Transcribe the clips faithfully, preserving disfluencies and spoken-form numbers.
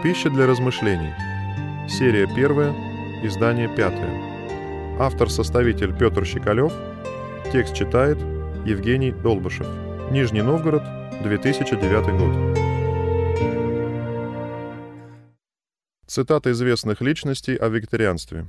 Пища для размышлений. Серия первая, издание пятое. Автор-составитель Петр Щекалев. Текст читает Евгений Долбышев. Нижний Новгород, две тысячи девятый год. Цитаты известных личностей о вегетарианстве.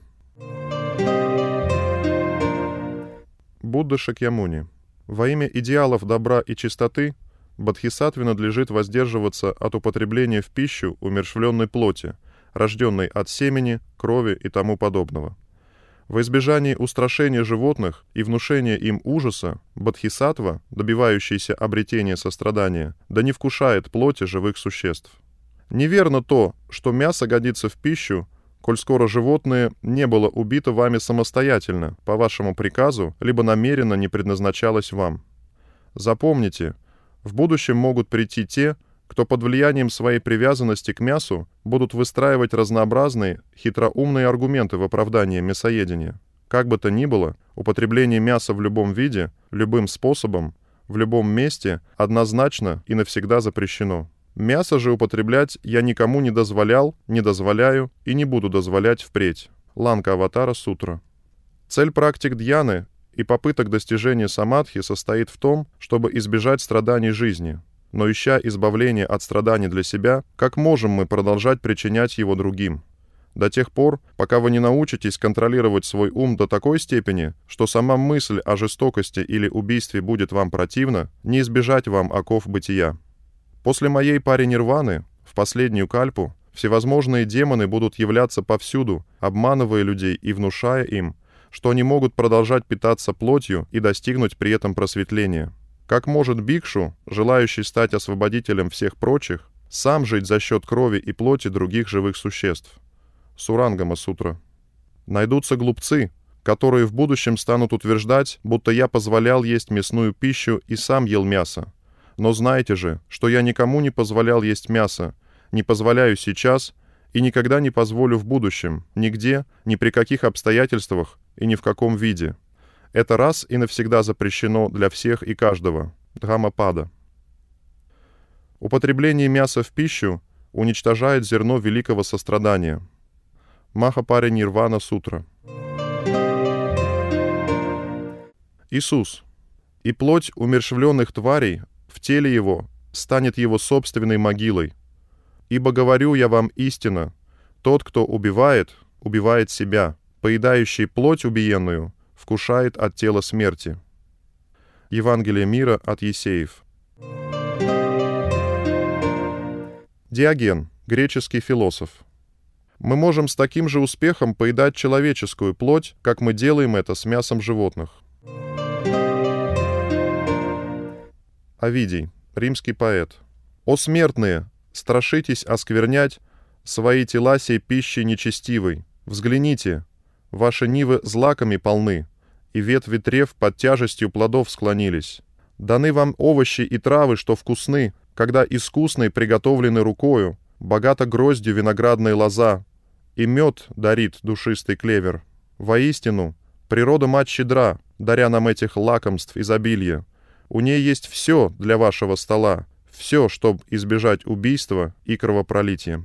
Будда Шакьямуни. Во имя идеалов добра и чистоты бодхисаттве надлежит воздерживаться от употребления в пищу умерщвленной плоти, рожденной от семени, крови и тому подобного. Во избежание устрашения животных и внушения им ужаса, бодхисаттва, добивающийся обретения сострадания, да не вкушает плоти живых существ. Неверно то, что мясо годится в пищу, коль скоро животное не было убито вами самостоятельно, по вашему приказу, либо намеренно не предназначалось вам. Запомните, в будущем могут прийти те, кто под влиянием своей привязанности к мясу будут выстраивать разнообразные, хитроумные аргументы в оправдание мясоедения. Как бы то ни было, употребление мяса в любом виде, любым способом, в любом месте однозначно и навсегда запрещено. Мясо же употреблять я никому не дозволял, не дозволяю и не буду дозволять впредь. Ланка-аватара сутра. Цель практик дьяны и попыток достижения самадхи состоит в том, чтобы избежать страданий жизни. Но ища избавления от страданий для себя, как можем мы продолжать причинять его другим? До тех пор, пока вы не научитесь контролировать свой ум до такой степени, что сама мысль о жестокости или убийстве будет вам противна, не избежать вам оков бытия. После моей пари-нирваны, в последнюю кальпу, всевозможные демоны будут являться повсюду, обманывая людей и внушая им, что они могут продолжать питаться плотью и достигнуть при этом просветления. Как может бикшу, желающий стать освободителем всех прочих, сам жить за счет крови и плоти других живых существ? Сурангама сутра. Найдутся глупцы, которые в будущем станут утверждать, будто я позволял есть мясную пищу и сам ел мясо. Но знайте же, что я никому не позволял есть мясо, не позволяю сейчас и никогда не позволю в будущем, нигде, ни при каких обстоятельствах и ни в каком виде. Это раз и навсегда запрещено для всех и каждого. Дхаммапада. Употребление мяса в пищу уничтожает зерно великого сострадания. Махапари-нирвана сутра. Иисус. И плоть умерщвленных тварей в теле его станет его собственной могилой. Ибо говорю я вам истинно, тот, кто убивает, убивает себя, поедающий плоть убиенную, вкушает от тела смерти. Евангелие мира от Есеев. Диоген, греческий философ. Мы можем с таким же успехом поедать человеческую плоть, как мы делаем это с мясом животных. Овидий, римский поэт. «О смертные, страшитесь осквернять свои тела сей пищей нечестивой. Взгляните, ваши нивы злаками полны, и ветви трев под тяжестью плодов склонились. Даны вам овощи и травы, что вкусны, когда искусные приготовлены рукою, богато гроздью виноградная лоза, и мед дарит душистый клевер. Воистину, природа-мать щедра, даря нам этих лакомств изобилия. У ней есть все для вашего стола, все, чтобы избежать убийства и кровопролития».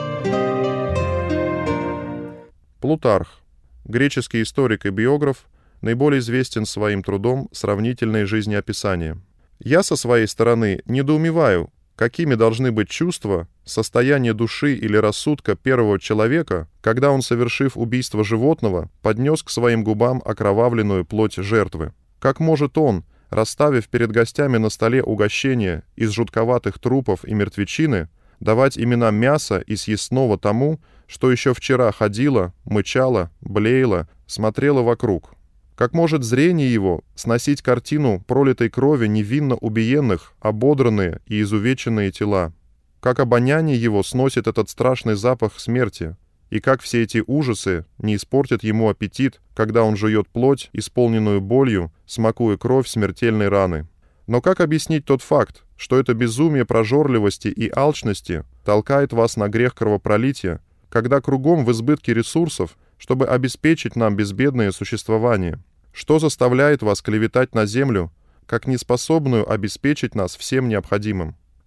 Плутарх, греческий историк и биограф, наиболее известен своим трудом «Сравнительное жизнеописание». Я со своей стороны недоумеваю, какими должны быть чувства, состояние души или рассудка первого человека, когда он, совершив убийство животного, поднес к своим губам окровавленную плоть жертвы. Как может он, расставив перед гостями на столе угощения из жутковатых трупов и мертвечины, давать имена мяса и съестного тому, что еще вчера ходило, мычало, блеяло, смотрело вокруг? Как может зрение его сносить картину пролитой крови невинно убиенных, ободранные и изувеченные тела? Как обоняние его сносит этот страшный запах смерти? И как все эти ужасы не испортят ему аппетит, когда он жует плоть, исполненную болью, смакуя кровь смертельной раны? Но как объяснить тот факт, что это безумие прожорливости и алчности толкает вас на грех кровопролития, когда кругом в избытке ресурсов, чтобы обеспечить нам безбедное существование? Что заставляет вас клеветать на землю, как неспособную обеспечить нас всем необходимым?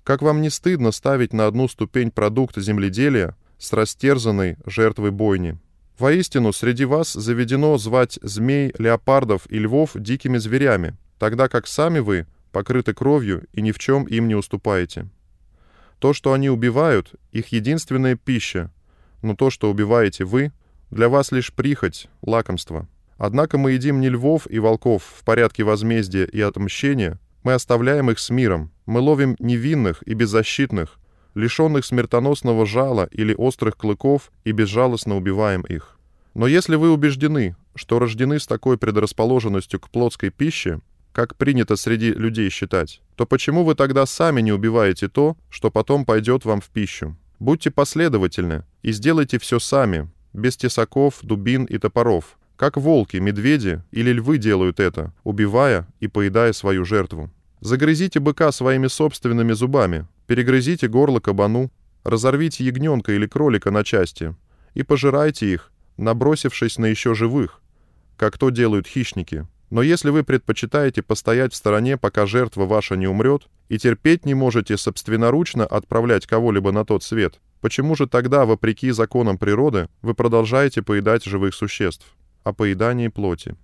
Как вам не стыдно ставить на одну ступень продукт земледелия с растерзанной жертвой бойни? Воистину, среди вас заведено звать змей, леопардов и львов дикими зверями, тогда как сами вы покрыты кровью и ни в чем им не уступаете. То, что они убивают, их единственная пища, но то, что убиваете вы, для вас лишь прихоть, лакомство. Однако мы едим не львов и волков в порядке возмездия и отмщения, мы оставляем их с миром, мы ловим невинных и беззащитных, лишенных смертоносного жала или острых клыков, и безжалостно убиваем их. Но если вы убеждены, что рождены с такой предрасположенностью к плотской пище, как принято среди людей считать, то почему вы тогда сами не убиваете то, что потом пойдет вам в пищу? Будьте последовательны и сделайте все сами, без тесаков, дубин и топоров, как волки, медведи или львы делают это, убивая и поедая свою жертву. Загрызите быка своими собственными зубами, перегрызите горло кабану, разорвите ягненка или кролика на части и пожирайте их, набросившись на еще живых, как то делают хищники. Но если вы предпочитаете постоять в стороне, пока жертва ваша не умрет, и терпеть не можете собственноручно отправлять кого-либо на тот свет, почему же тогда, вопреки законам природы, вы продолжаете поедать живых существ? О поедании плоти.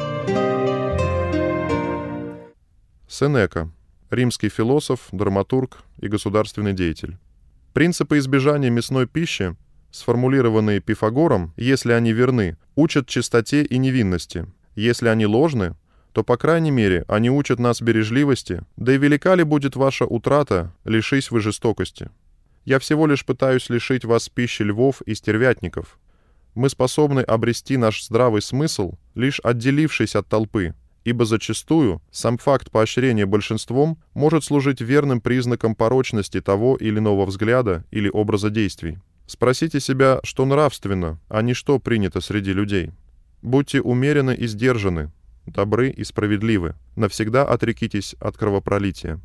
Сенека, римский философ, драматург и государственный деятель. Принципы избежания мясной пищи, сформулированные Пифагором, если они верны, учат чистоте и невинности. Если они ложны, то, по крайней мере, они учат нас бережливости, да и велика ли будет ваша утрата, лишись вы жестокости. Я всего лишь пытаюсь лишить вас пищи львов и стервятников. Мы способны обрести наш здравый смысл, лишь отделившись от толпы, ибо зачастую сам факт поощрения большинством может служить верным признаком порочности того или иного взгляда или образа действий. Спросите себя, что нравственно, а не что принято среди людей. Будьте умеренны и сдержаны, добры и справедливы. Навсегда отрекитесь от кровопролития.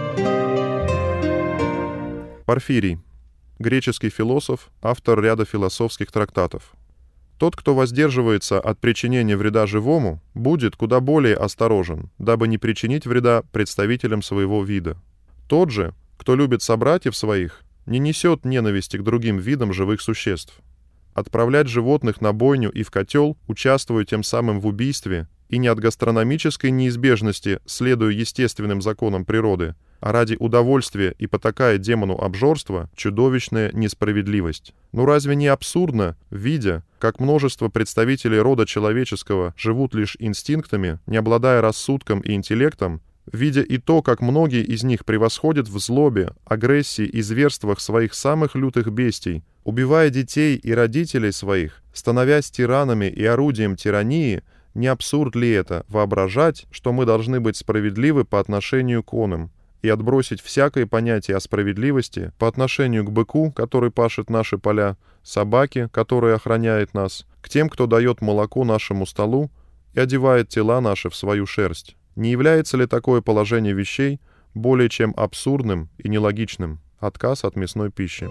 Порфирий. Греческий философ, автор ряда философских трактатов. Тот, кто воздерживается от причинения вреда живому, будет куда более осторожен, дабы не причинить вреда представителям своего вида. Тот же, кто любит собратьев своих, не несет ненависти к другим видам живых существ. Отправлять животных на бойню и в котел, участвуя тем самым в убийстве, и не от гастрономической неизбежности, следуя естественным законам природы, а ради удовольствия и потакая демону обжорства, чудовищная несправедливость. Ну разве не абсурдно, видя, как множество представителей рода человеческого живут лишь инстинктами, не обладая рассудком и интеллектом, видя и то, как многие из них превосходят в злобе, агрессии и зверствах своих самых лютых бестий, убивая детей и родителей своих, становясь тиранами и орудием тирании, не абсурд ли это воображать, что мы должны быть справедливы по отношению к оным, и отбросить всякое понятие о справедливости по отношению к быку, который пашет наши поля, собаке, которая охраняет нас, к тем, кто дает молоко нашему столу и одевает тела наши в свою шерсть? Не является ли такое положение вещей более чем абсурдным и нелогичным? Отказ от мясной пищи.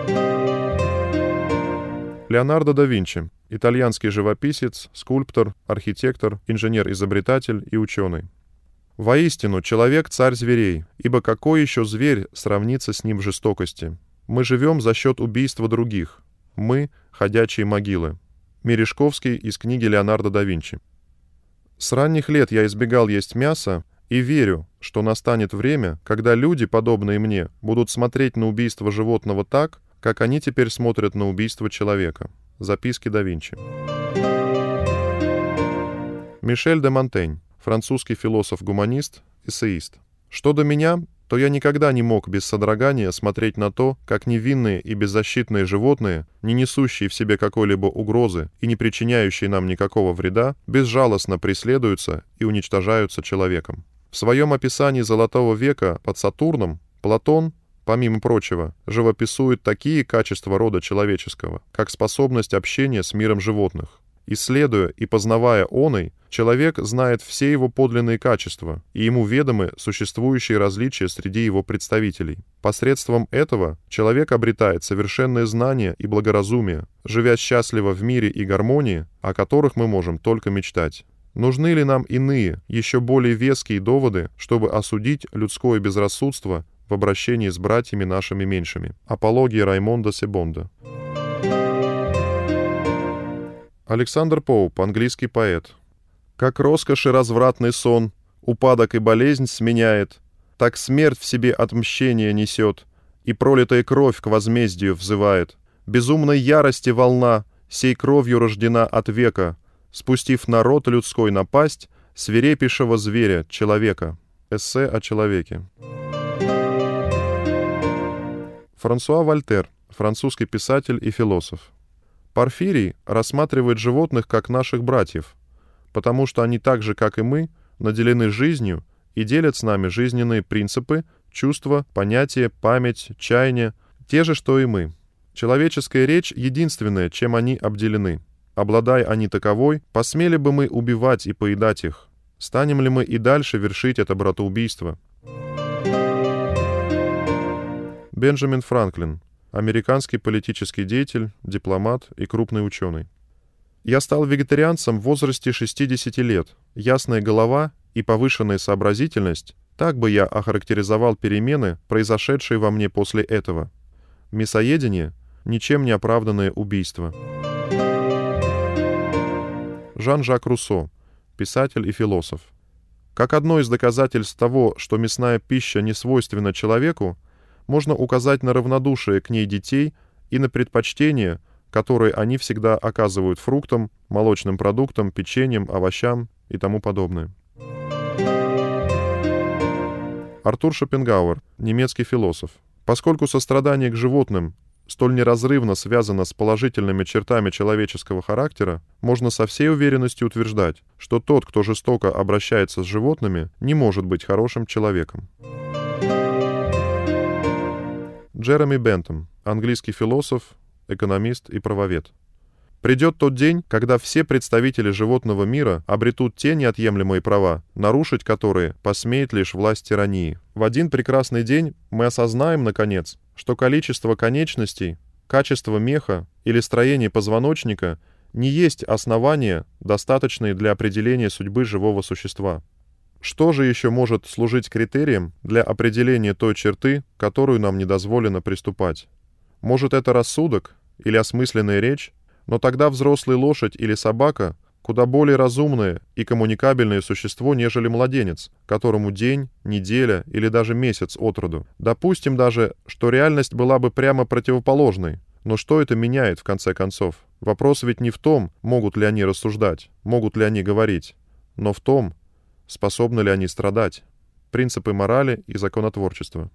Леонардо да Винчи. Итальянский живописец, скульптор, архитектор, инженер-изобретатель и ученый. Воистину, человек — царь зверей, ибо какой еще зверь сравнится с ним в жестокости? Мы живем за счет убийства других. Мы — ходячие могилы. Мережковский из книги Леонардо да Винчи. С ранних лет я избегал есть мясо и верю, что настанет время, когда люди, подобные мне, будут смотреть на убийство животного так, как они теперь смотрят на убийство человека. Записки да Винчи. Мишель де Монтень. Французский философ-гуманист, эссеист. Что до меня, то я никогда не мог без содрогания смотреть на то, как невинные и беззащитные животные, не несущие в себе какой-либо угрозы и не причиняющие нам никакого вреда, безжалостно преследуются и уничтожаются человеком. В своем описании Золотого века под Сатурном Платон, помимо прочего, живописует такие качества рода человеческого, как способность общения с миром животных. Исследуя и познавая оный, человек знает все его подлинные качества, и ему ведомы существующие различия среди его представителей. Посредством этого человек обретает совершенное знание и благоразумие, живя счастливо в мире и гармонии, о которых мы можем только мечтать. Нужны ли нам иные, еще более веские доводы, чтобы осудить людское безрассудство в обращении с братьями нашими меньшими. Апология Раймонда Себонда. Александр Поуп, английский поэт. «Как роскошь и развратный сон, упадок и болезнь сменяет, так смерть в себе отмщение несет, и пролитая кровь к возмездию взывает. Безумной ярости волна, сей кровью рождена от века, спустив народ людской напасть свирепейшего зверя, человека». Эссе о человеке. Франсуа Вольтер, французский писатель и философ. Порфирий рассматривает животных как наших братьев, потому что они так же, как и мы, наделены жизнью и делят с нами жизненные принципы, чувства, понятия, память, чаяния, те же, что и мы. Человеческая речь единственная, чем они обделены. Обладая они таковой, посмели бы мы убивать и поедать их? Станем ли мы и дальше вершить это братоубийство? Бенджамин Франклин, американский политический деятель, дипломат и крупный ученый. «Я стал вегетарианцем в возрасте шестидесяти лет. Ясная голова и повышенная сообразительность — так бы я охарактеризовал перемены, произошедшие во мне после этого. Мясоедение — ничем не оправданное убийство». Жан-Жак Руссо, писатель и философ. Как одно из доказательств того, что мясная пища не свойственна человеку, можно указать на равнодушие к ней детей и на предпочтение, которые они всегда оказывают фруктам, молочным продуктам, печеньям, овощам и тому подобное. Артур Шопенгауэр, немецкий философ. Поскольку сострадание к животным столь неразрывно связано с положительными чертами человеческого характера, можно со всей уверенностью утверждать, что тот, кто жестоко обращается с животными, не может быть хорошим человеком. Джереми Бентам, английский философ, экономист и правовед. Придет тот день, когда все представители животного мира обретут те неотъемлемые права, нарушить которые посмеет лишь власть тирании. В один прекрасный день мы осознаем, наконец, что количество конечностей, качество меха или строение позвоночника не есть основания, достаточные для определения судьбы живого существа. Что же еще может служить критерием для определения той черты, которую нам не дозволено приступать? Может, это рассудок или осмысленная речь, но тогда взрослая лошадь или собака куда более разумное и коммуникабельное существо, нежели младенец, которому день, неделя или даже месяц от роду. Допустим даже, что реальность была бы прямо противоположной, но что это меняет в конце концов? Вопрос ведь не в том, могут ли они рассуждать, могут ли они говорить, но в том, способны ли они страдать? Принципы морали и законотворчества.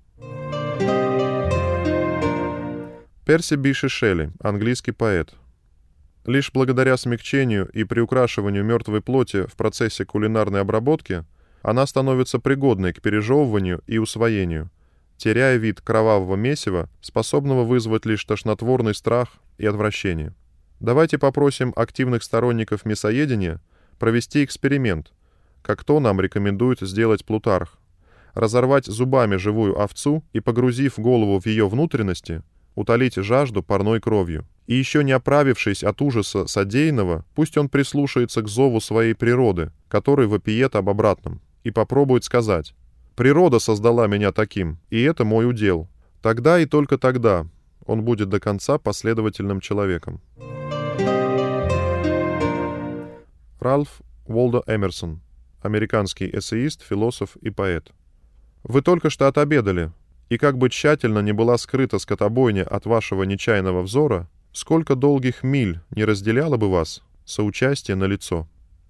Перси Bysshe Шелли, английский поэт. Лишь благодаря смягчению и приукрашиванию мертвой плоти в процессе кулинарной обработки она становится пригодной к пережевыванию и усвоению, теряя вид кровавого месива, способного вызвать лишь тошнотворный страх и отвращение. Давайте попросим активных сторонников мясоедения провести эксперимент, как то нам рекомендует сделать Плутарх. Разорвать зубами живую овцу и, погрузив голову в ее внутренности, утолить жажду парной кровью. И еще не оправившись от ужаса содеянного, пусть он прислушается к зову своей природы, который вопиет об обратном, и попробует сказать: «Природа создала меня таким, и это мой удел». Тогда и только тогда он будет до конца последовательным человеком. Ральф Уолдо Эмерсон, американский эссеист, философ и поэт. Вы только что отобедали, и как бы тщательно не была скрыта скотобойня от вашего нечаянного взора, сколько долгих миль не разделяло бы вас, соучастие налицо.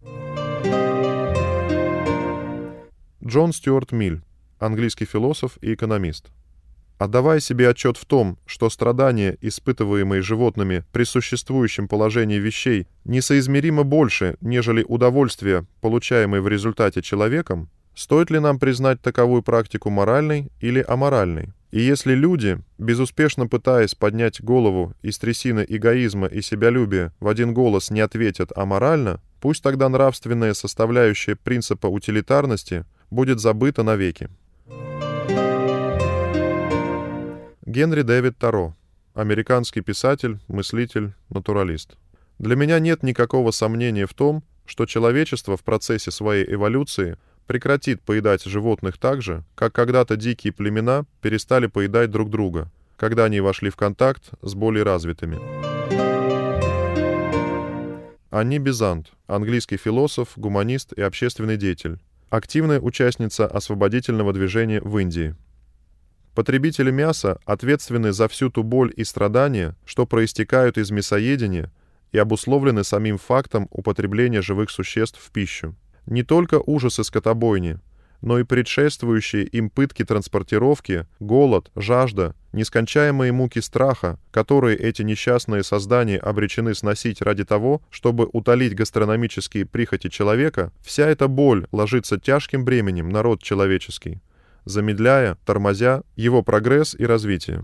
Джон Стюарт Миль, английский философ и экономист. Отдавая себе отчет в том, что страдания, испытываемые животными при существующем положении вещей, несоизмеримо больше, нежели удовольствия, получаемые в результате человеком, стоит ли нам признать таковую практику моральной или аморальной? И если люди, безуспешно пытаясь поднять голову из трясины эгоизма и себялюбия, в один голос не ответят аморально, пусть тогда нравственная составляющая принципа утилитарности будет забыта навеки. Генри Дэвид Торо, американский писатель, мыслитель, натуралист. Для меня нет никакого сомнения в том, что человечество в процессе своей эволюции прекратит поедать животных так же, как когда-то дикие племена перестали поедать друг друга, когда они вошли в контакт с более развитыми. Анни Безант, английский философ, гуманист и общественный деятель, активная участница освободительного движения в Индии. Потребители мяса ответственны за всю ту боль и страдания, что проистекают из мясоедения и обусловлены самим фактом употребления живых существ в пищу. Не только ужасы скотобойни, но и предшествующие им пытки транспортировки, голод, жажда, нескончаемые муки страха, которые эти несчастные создания обречены сносить ради того, чтобы утолить гастрономические прихоти человека, вся эта боль ложится тяжким бременем на род человеческий, замедляя, тормозя его прогресс и развитие.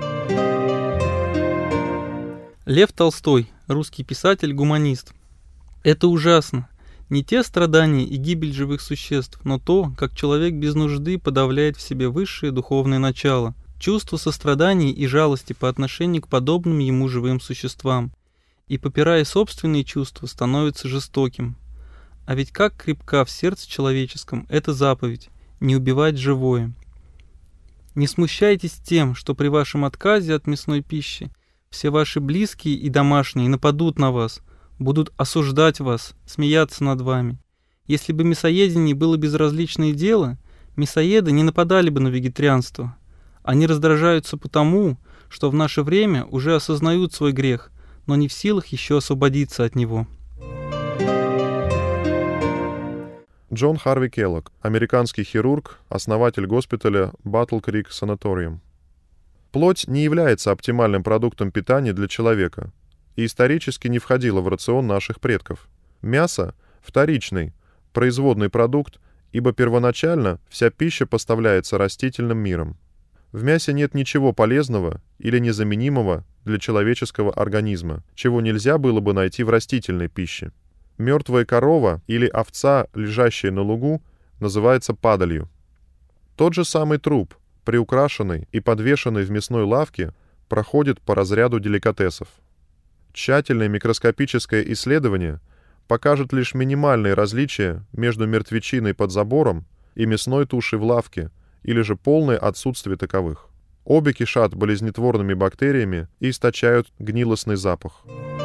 Лев Толстой, русский писатель-гуманист. Это ужасно. Не те страдания и гибель живых существ, но то, как человек без нужды подавляет в себе высшее духовное начало, чувство сострадания и жалости по отношению к подобным ему живым существам, и, попирая собственные чувства, становится жестоким. А ведь как крепка в сердце человеческом эта заповедь – не убивать живое. Не смущайтесь тем, что при вашем отказе от мясной пищи все ваши близкие и домашние нападут на вас, будут осуждать вас, смеяться над вами. Если бы мясоедение было безразличное дело, мясоеды не нападали бы на вегетарианство. Они раздражаются потому, что в наше время уже осознают свой грех, но не в силах еще освободиться от него. Джон Харви Келлог, американский хирург, основатель госпиталя Battle Creek Sanatorium. Плоть не является оптимальным продуктом питания для человека и исторически не входила в рацион наших предков. Мясо – вторичный, производный продукт, ибо первоначально вся пища поставляется растительным миром. В мясе нет ничего полезного или незаменимого для человеческого организма, чего нельзя было бы найти в растительной пище. Мертвая корова или овца, лежащая на лугу, называется падалью. Тот же самый труп, приукрашенный и подвешенный в мясной лавке, проходит по разряду деликатесов. Тщательное микроскопическое исследование покажет лишь минимальные различия между мертвечиной под забором и мясной тушей в лавке, или же полное отсутствие таковых. Обе кишат болезнетворными бактериями и источают гнилостный запах.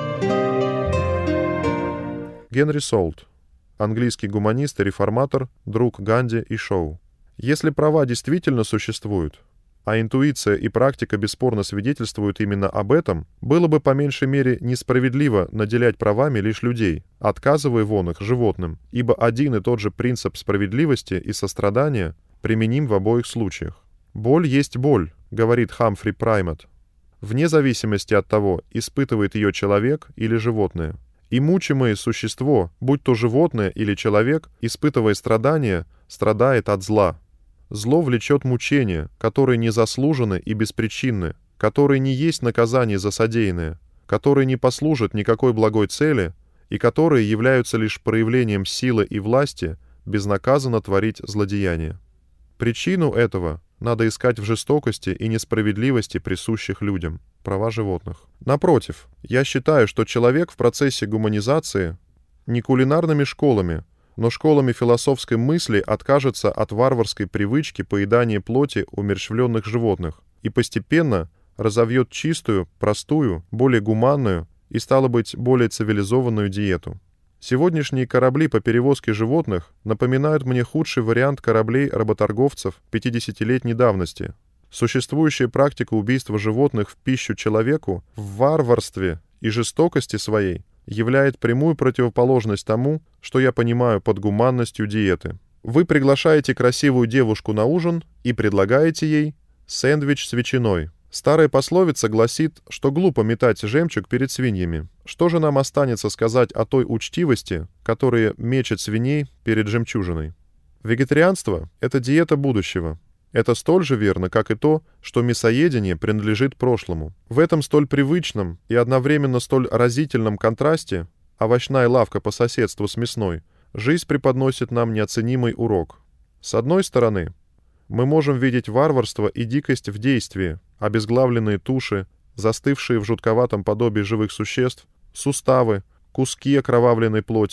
Генри Солт, английский гуманист и реформатор, друг Ганди и Шоу. Если права действительно существуют, а интуиция и практика бесспорно свидетельствуют именно об этом, было бы по меньшей мере несправедливо наделять правами лишь людей, отказывая вон их животным, ибо один и тот же принцип справедливости и сострадания применим в обоих случаях. «Боль есть боль», — говорит Хамфри Праймат, вне зависимости от того, испытывает ее человек или животное. И мучимое существо, будь то животное или человек, испытывая страдания, страдает от зла. Зло влечет мучения, которые незаслужены и беспричинны, которые не есть наказание за содеянное, которые не послужат никакой благой цели и которые являются лишь проявлением силы и власти безнаказанно творить злодеяния. Причину этого надо искать в жестокости и несправедливости, присущих людям. Права животных. Напротив, я считаю, что человек в процессе гуманизации не кулинарными школами, но школами философской мысли откажется от варварской привычки поедания плоти умерщвленных животных и постепенно разовьет чистую, простую, более гуманную и, стало быть, более цивилизованную диету. Сегодняшние корабли по перевозке животных напоминают мне худший вариант кораблей работорговцев пятидесятилетней давности. Существующая практика убийства животных в пищу человеку в варварстве и жестокости своей являет прямую противоположность тому, что я понимаю под гуманностью диеты. Вы приглашаете красивую девушку на ужин и предлагаете ей сэндвич с ветчиной. Старая пословица гласит, что глупо метать жемчуг перед свиньями. Что же нам останется сказать о той учтивости, которая мечет свиней перед жемчужиной? Вегетарианство – это диета будущего. Это столь же верно, как и то, что мясоедение принадлежит прошлому. В этом столь привычном и одновременно столь разительном контрасте овощная лавка по соседству с мясной жизнь преподносит нам неоценимый урок. С одной стороны, мы можем видеть варварство и дикость в действии, обезглавленные туши, застывшие в жутковатом подобии живых существ, суставы, куски окровавленной плоти,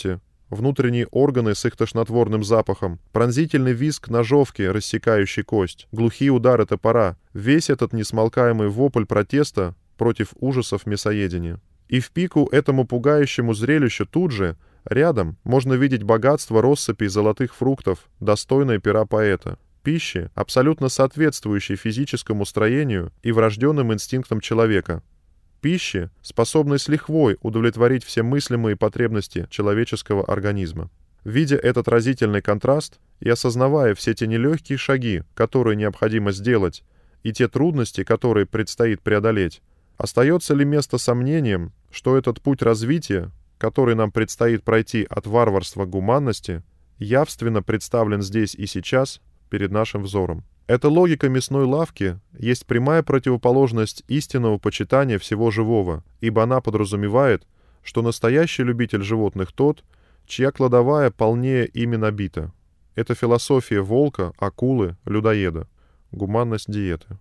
внутренние органы с их тошнотворным запахом, пронзительный визг ножовки, рассекающий кость, глухие удары топора, весь этот несмолкаемый вопль протеста против ужасов мясоедения. И в пику этому пугающему зрелищу тут же, рядом, можно видеть богатство россыпей золотых фруктов, достойное пера поэта, пищи, абсолютно соответствующей физическому строению и врожденным инстинктам человека, пищи, способной с лихвой удовлетворить все мыслимые потребности человеческого организма. Видя этот разительный контраст и осознавая все те нелегкие шаги, которые необходимо сделать, и те трудности, которые предстоит преодолеть, остается ли место сомнениям, что этот путь развития, который нам предстоит пройти от варварства к гуманности, явственно представлен здесь и сейчас перед нашим взором? Эта логика мясной лавки есть прямая противоположность истинного почитания всего живого, ибо она подразумевает, что настоящий любитель животных тот, чья кладовая полнее ими набита. Это философия волка, акулы, людоеда. Гуманность диеты.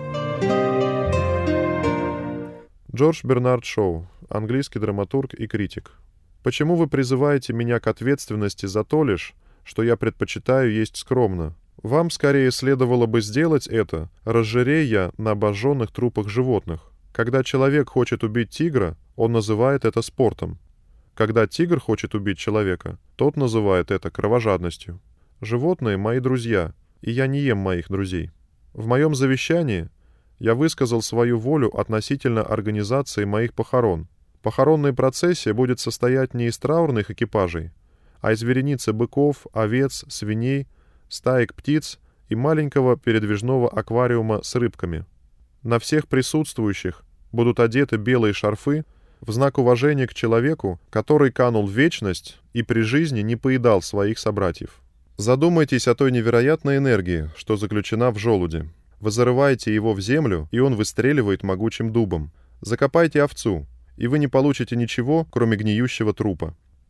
Джордж Бернард Шоу, английский драматург и критик. Почему вы призываете меня к ответственности за то лишь, что я предпочитаю есть скромно? Вам скорее следовало бы сделать это, разжирея на обожженных трупах животных. Когда человек хочет убить тигра, он называет это спортом. Когда тигр хочет убить человека, тот называет это кровожадностью. Животные — мои друзья, и я не ем моих друзей. В моем завещании я высказал свою волю относительно организации моих похорон. Похоронная процессия будет состоять не из траурных экипажей, а из вереницы быков, овец, свиней, стаек птиц и маленького передвижного аквариума с рыбками. На всех присутствующих будут одеты белые шарфы в знак уважения к человеку, который канул в вечность и при жизни не поедал своих собратьев. Задумайтесь о той невероятной энергии, что заключена в желуде. Вы зарываете его в землю, и он выстреливает могучим дубом. Закопайте овцу, и вы не получите ничего, кроме гниющего трупа.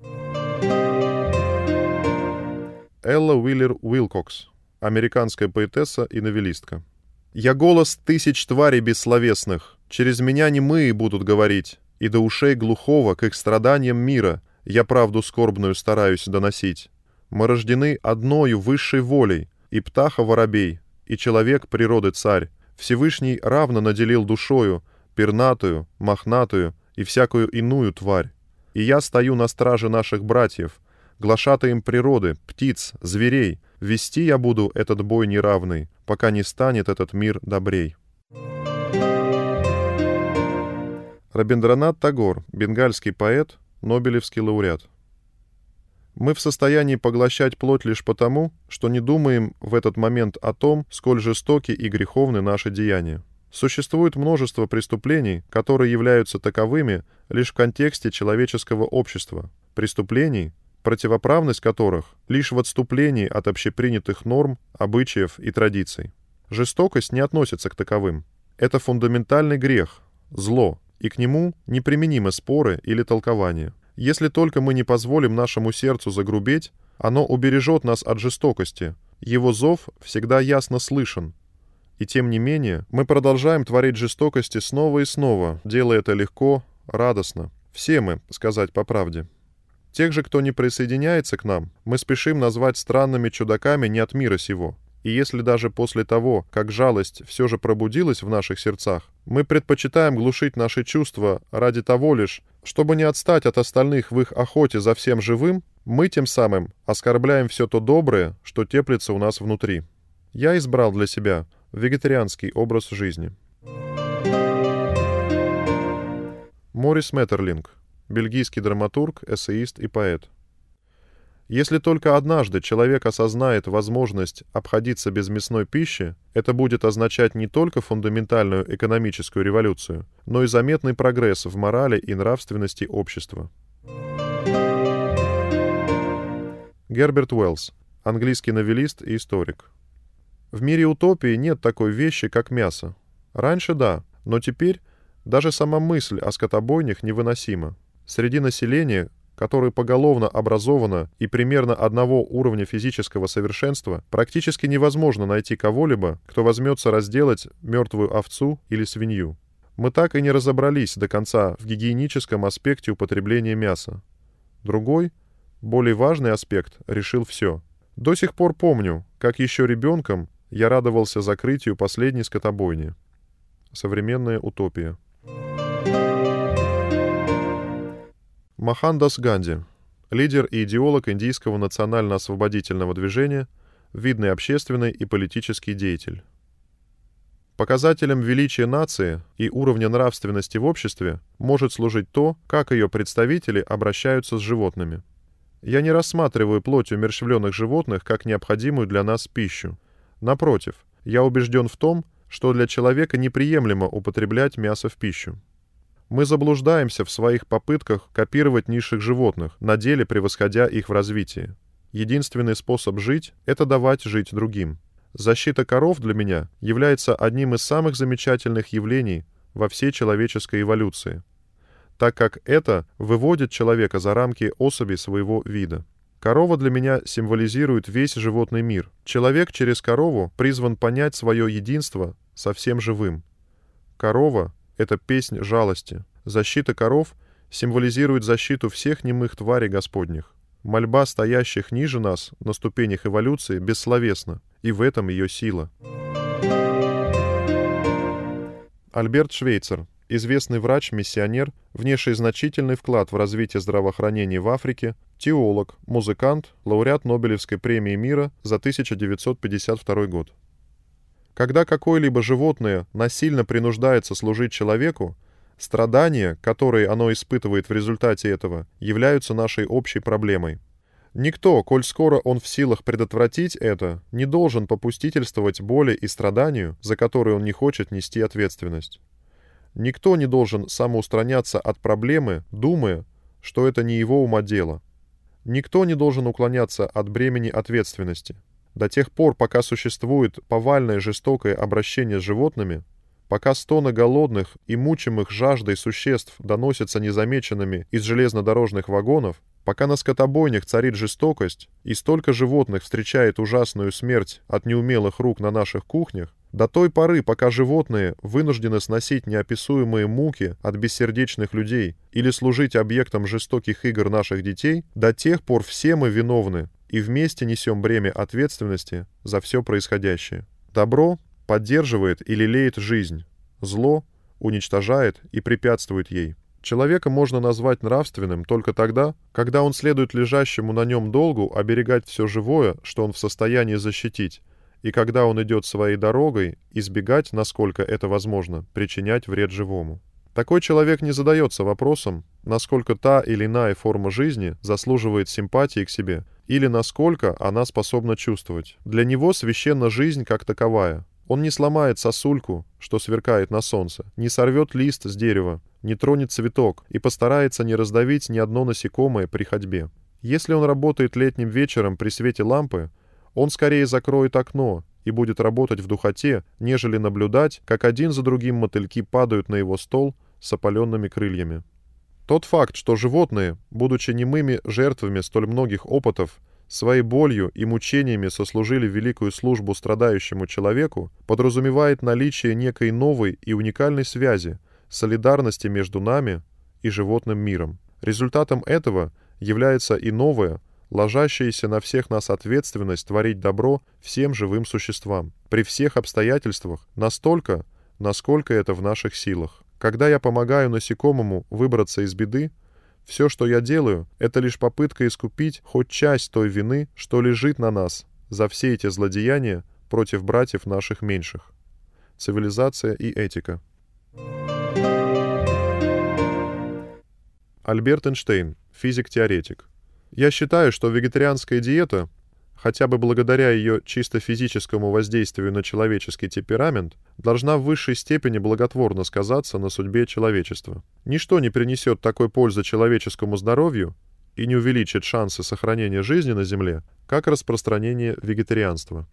Элла Уиллер Уилкокс, американская поэтесса и новеллистка. «Я голос тысяч тварей бессловесных, через меня немые будут говорить, и до ушей глухого к их страданиям мира я правду скорбную стараюсь доносить. Мы рождены одною высшей волей, и птаха-воробей, и человек природы царь. Всевышний равно наделил душою пернатую, мохнатую и всякую иную тварь. И я стою на страже наших братьев, глашатаем природы, птиц, зверей. Вести я буду этот бой неравный, пока не станет этот мир добрей». Рабиндранат Тагор, бенгальский поэт, нобелевский лауреат. Мы в состоянии поглощать плоть лишь потому, что не думаем в этот момент о том, сколь жестоки и греховны наши деяния. Существует множество преступлений, которые являются таковыми лишь в контексте человеческого общества, преступлений, противоправность которых лишь в отступлении от общепринятых норм, обычаев и традиций. Жестокость не относится к таковым. Это фундаментальный грех, зло, и к нему неприменимы споры или толкования. Если только мы не позволим нашему сердцу загрубеть, оно убережет нас от жестокости. Его зов всегда ясно слышен. И тем не менее, мы продолжаем творить жестокости снова и снова, делая это легко, радостно. Все мы, сказать по правде. Тех же, кто не присоединяется к нам, мы спешим назвать странными чудаками не от мира сего. И если даже после того, как жалость все же пробудилась в наших сердцах, мы предпочитаем глушить наши чувства ради того лишь, чтобы не отстать от остальных в их охоте за всем живым, мы тем самым оскорбляем все то доброе, что теплится у нас внутри. Я избрал для себя вегетарианский образ жизни. Морис Меттерлинг, бельгийский драматург, эссеист и поэт. Если только однажды человек осознает возможность обходиться без мясной пищи, это будет означать не только фундаментальную экономическую революцию, но и заметный прогресс в морали и нравственности общества. Герберт Уэллс, английский новеллист и историк. В мире утопии нет такой вещи, как мясо. Раньше да, но теперь даже сама мысль о скотобойнях невыносима. Среди населения, которое поголовно образовано и примерно одного уровня физического совершенства, практически невозможно найти кого-либо, кто возьмется разделать мертвую овцу или свинью. Мы так и не разобрались до конца в гигиеническом аспекте употребления мяса. Другой, Более важный аспект решил все. До сих пор помню, как еще ребенком я радовался закрытию последней скотобойни. Современная утопия. Мохандас Ганди, лидер и идеолог индийского национально-освободительного движения, видный общественный и политический деятель. Показателем величия нации и уровня нравственности в обществе может служить то, как ее представители обращаются с животными. Я не рассматриваю плоть умерщвленных животных как необходимую для нас пищу. Напротив, я убежден в том, что для человека неприемлемо употреблять мясо в пищу. Мы заблуждаемся в своих попытках копировать низших животных, на деле превосходя их в развитии. Единственный способ жить – это давать жить другим. Защита коров для меня является одним из самых замечательных явлений во всей человеческой эволюции, так как это выводит человека за рамки особей своего вида. Корова для меня символизирует весь животный мир. Человек через корову призван понять свое единство со всем живым. Корова — это песнь жалости. Защита коров символизирует защиту всех немых тварей Господних. Мольба стоящих ниже нас на ступенях эволюции бессловесна, и в этом ее сила. Альберт Швейцер, известный врач-миссионер, внесший значительный вклад в развитие здравоохранения в Африке, теолог, музыкант, лауреат Нобелевской премии мира за тысяча девятьсот пятьдесят второй год. Когда какое-либо животное насильно принуждается служить человеку, страдания, которые оно испытывает в результате этого, являются нашей общей проблемой. Никто, коль скоро он в силах предотвратить это, не должен попустительствовать боли и страданию, за которые он не хочет нести ответственность. Никто не должен самоустраняться от проблемы, думая, что это не его ума дело. Никто не должен уклоняться от бремени ответственности. До тех пор, пока существует повальное жестокое обращение с животными, пока стоны голодных и мучимых жаждой существ доносятся незамеченными из железнодорожных вагонов, пока на скотобойнях царит жестокость и столько животных встречает ужасную смерть от неумелых рук на наших кухнях, до той поры, пока животные вынуждены сносить неописуемые муки от бессердечных людей или служить объектом жестоких игр наших детей, до тех пор все мы виновны и вместе несем бремя ответственности за все происходящее. Добро поддерживает и лелеет жизнь, зло уничтожает и препятствует ей. Человека можно назвать нравственным только тогда, когда он следует лежащему на нем долгу оберегать все живое, что он в состоянии защитить, и когда он идет своей дорогой, избегать, насколько это возможно, причинять вред живому. Такой человек не задается вопросом, насколько та или иная форма жизни заслуживает симпатии к себе, или насколько она способна чувствовать. Для него священна жизнь как таковая. Он не сломает сосульку, что сверкает на солнце, не сорвет лист с дерева, не тронет цветок и постарается не раздавить ни одно насекомое при ходьбе. Если он работает летним вечером при свете лампы, он скорее закроет окно и будет работать в духоте, нежели наблюдать, как один за другим мотыльки падают на его стол с опаленными крыльями. Тот факт, что животные, будучи немыми жертвами столь многих опытов, своей болью и мучениями сослужили великую службу страдающему человеку, подразумевает наличие некой новой и уникальной связи, солидарности между нами и животным миром. Результатом этого является и новая, ложащаяся на всех нас ответственность творить добро всем живым существам, при всех обстоятельствах, настолько, насколько это в наших силах. Когда я помогаю насекомому выбраться из беды, все, что я делаю, это лишь попытка искупить хоть часть той вины, что лежит на нас за все эти злодеяния против братьев наших меньших. Цивилизация и этика. Альберт Эйнштейн, физик-теоретик. Я считаю, что вегетарианская диета, хотя бы благодаря ее чисто физическому воздействию на человеческий темперамент, должна в высшей степени благотворно сказаться на судьбе человечества. Ничто не принесет такой пользы человеческому здоровью и не увеличит шансы сохранения жизни на Земле, как распространение вегетарианства.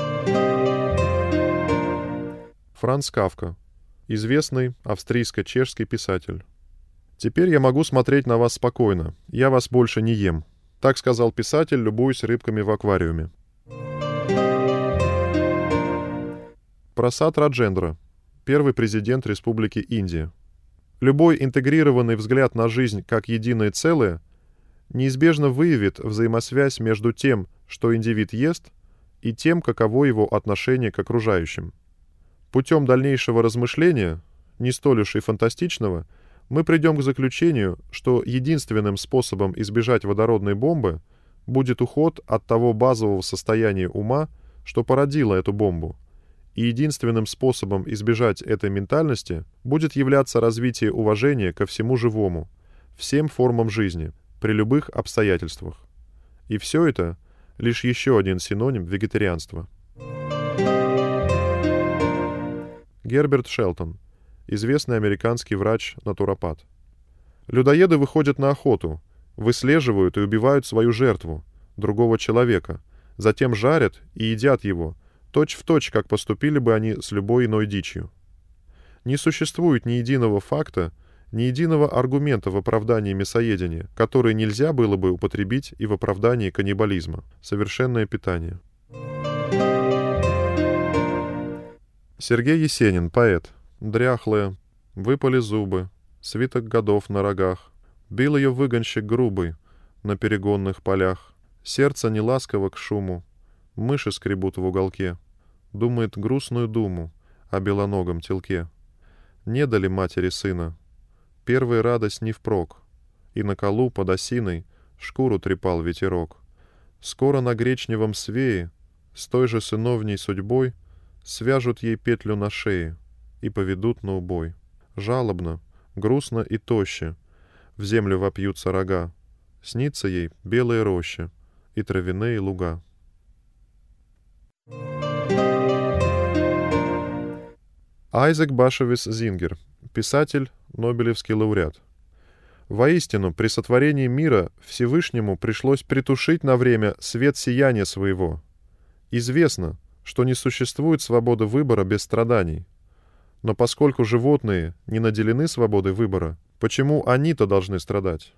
Франц Кафка, известный австрийско-чешский писатель. «Теперь я могу смотреть на вас спокойно. Я вас больше не ем», — так сказал писатель, любуясь рыбками в аквариуме. Прасад Раджендра, первый президент Республики Индия. Любой интегрированный взгляд на жизнь как единое целое неизбежно выявит взаимосвязь между тем, что индивид ест, и тем, каково его отношение к окружающим. Путем дальнейшего размышления, не столь уж и фантастичного, мы придем к заключению, что единственным способом избежать водородной бомбы будет уход от того базового состояния ума, что породило эту бомбу, и единственным способом избежать этой ментальности будет являться развитие уважения ко всему живому, всем формам жизни, при любых обстоятельствах. И все это — лишь еще один синоним вегетарианства. Герберт Шелтон, известный американский врач-натуропат. Людоеды выходят на охоту, выслеживают и убивают свою жертву, другого человека, затем жарят и едят его, точь-в-точь, как поступили бы они с любой иной дичью. Не существует ни единого факта, ни единого аргумента в оправдании мясоедения, который нельзя было бы употребить и в оправдании каннибализма. Совершенное питание. Сергей Есенин, поэт. Дряхлая, выпали зубы, свиток годов на рогах. Бил ее выгонщик грубый на перегонных полях. Сердце неласково к шуму, мыши скребут в уголке. Думает грустную думу о белоногом телке. Не дали матери сына, первая радость не впрок, и на колу под осиной шкуру трепал ветерок. Скоро на гречневом свее с той же сыновней судьбой свяжут ей петлю на шее и поведут на убой. Жалобно, грустно и тоще в землю вопьются рога. Снится ей белые рощи и травяные луга. Айзек Башевис Зингер, писатель, нобелевский лауреат. Воистину, при сотворении мира Всевышнему пришлось притушить на время свет сияния своего. Известно, что не существует свободы выбора без страданий. Но поскольку животные не наделены свободой выбора, почему они-то должны страдать?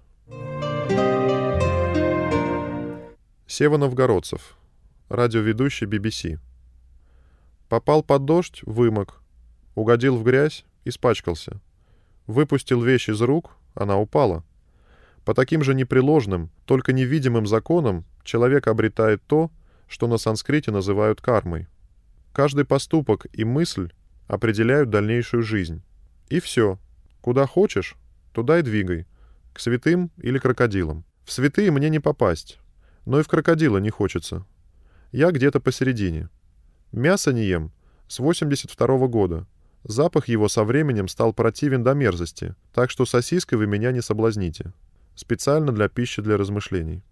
Сева Новгородцев, радиоведущий би би си. Попал под дождь — вымок. Угодил в грязь — испачкался. Выпустил вещь из рук — она упала. По таким же непреложным, только невидимым законам человек обретает то, что на санскрите называют кармой. Каждый поступок и мысль определяют дальнейшую жизнь. И все. Куда хочешь, туда и двигай. К святым или крокодилам. В святые мне не попасть, но и в крокодила не хочется. Я где-то посередине. Мясо не ем с восемьдесят второго года. Запах его со временем стал противен до мерзости, так что сосиской вы меня не соблазните. Специально для пищи для размышлений.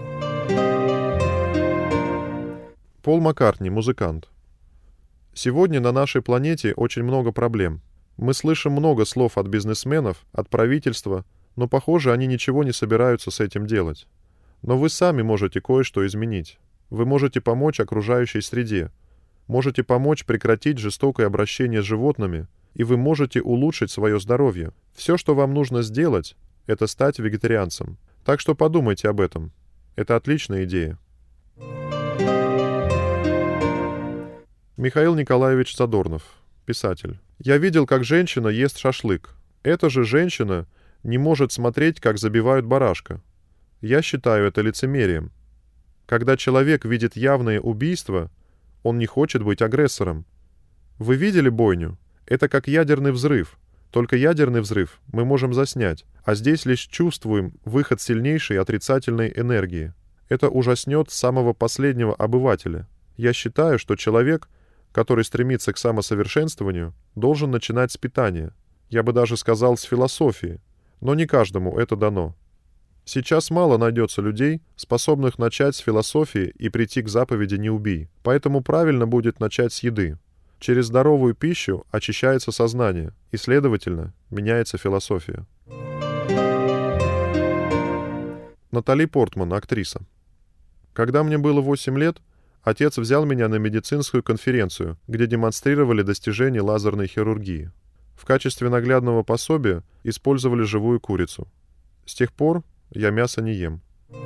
Пол Маккартни, музыкант. Сегодня на нашей планете очень много проблем. Мы слышим много слов от бизнесменов, от правительства, но, похоже, они ничего не собираются с этим делать. Но вы сами можете кое-что изменить. Вы можете помочь окружающей среде, можете помочь прекратить жестокое обращение с животными, и вы можете улучшить свое здоровье. Все, что вам нужно сделать, это стать вегетарианцем. Так что подумайте об этом. Это отличная идея. Михаил Николаевич Задорнов, писатель. Я видел, как женщина ест шашлык. Эта же женщина не может смотреть, как забивают барашка. Я считаю это лицемерием. Когда человек видит явное убийство, он не хочет быть агрессором. Вы видели бойню? Это как ядерный взрыв. Только ядерный взрыв мы можем заснять, а здесь лишь чувствуем выход сильнейшей отрицательной энергии. Это ужаснет самого последнего обывателя. Я считаю, что человек, который стремится к самосовершенствованию, должен начинать с питания. Я бы даже сказал, с философии. Но не каждому это дано. Сейчас мало найдется людей, способных начать с философии и прийти к заповеди «не убий». Поэтому правильно будет начать с еды. Через здоровую пищу очищается сознание, и, следовательно, меняется философия. Натали Портман, актриса. Когда мне было восемь лет, отец взял меня на медицинскую конференцию, где демонстрировали достижения лазерной хирургии. В качестве наглядного пособия использовали живую курицу. С тех пор я мясо не ем.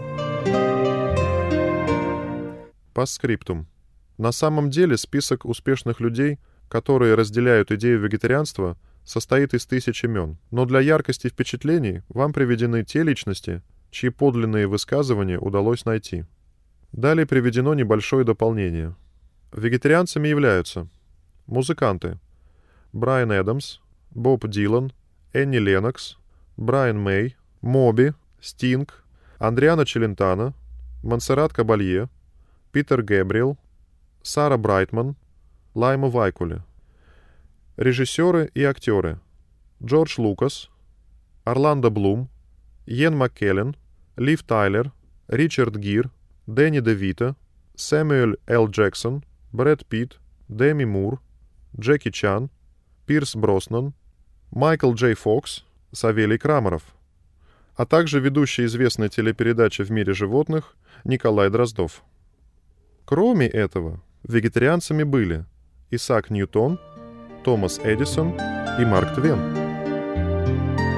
Постскриптум. На самом деле список успешных людей, которые разделяют идею вегетарианства, состоит из тысяч имен. Но для яркости впечатлений вам приведены те личности, чьи подлинные высказывания удалось найти. Далее приведено небольшое дополнение. Вегетарианцами являются музыканты Брайан Эдамс, Боб Дилан, Энни Леннокс, Брайан Мэй, Моби, Стинг, Адриано Челентано, Монсеррат Кабалье, Питер Гэбриэл, Сара Брайтман, Лайма Вайкуле. Режиссеры и актеры Джордж Лукас, Орландо Блум, Йен Маккеллен, Лив Тайлер, Ричард Гир, Дэнни Де Вито, Сэмюэль Л. Джексон, Брэд Питт, Деми Мур, Джеки Чан, Пирс Броснан, Майкл Джей Фокс, Савелий Крамаров, а также ведущий известной телепередачи «В мире животных» Николай Дроздов. Кроме этого, вегетарианцами были Исаак Ньютон, Томас Эдисон и Марк Твен.